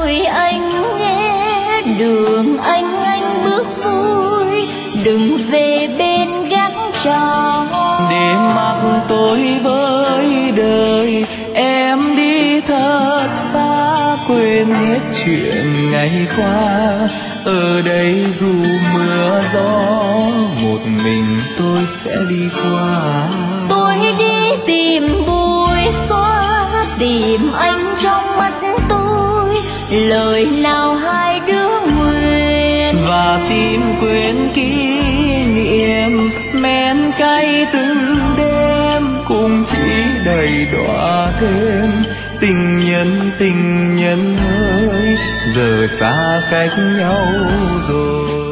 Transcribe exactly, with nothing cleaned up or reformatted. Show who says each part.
Speaker 1: rồi anh nhé, đường anh anh bước vui, đừng về bên gác tròn.
Speaker 2: Để mặc tôi với đời, em đi thật xa, quên hết chuyện ngày qua. Ở đây dù mưa gió, một mình tôi sẽ đi qua.
Speaker 1: Tôi đi tìm bụi xóa, tìm anh trong mắt tôi, lời nào hai đứa nguyện.
Speaker 2: Và tìm quên kỷ niệm men cay từng đêm, cũng chỉ đầy đọa thêm tình nhân tình nhân ơi, giờ xa cách nhau rồi.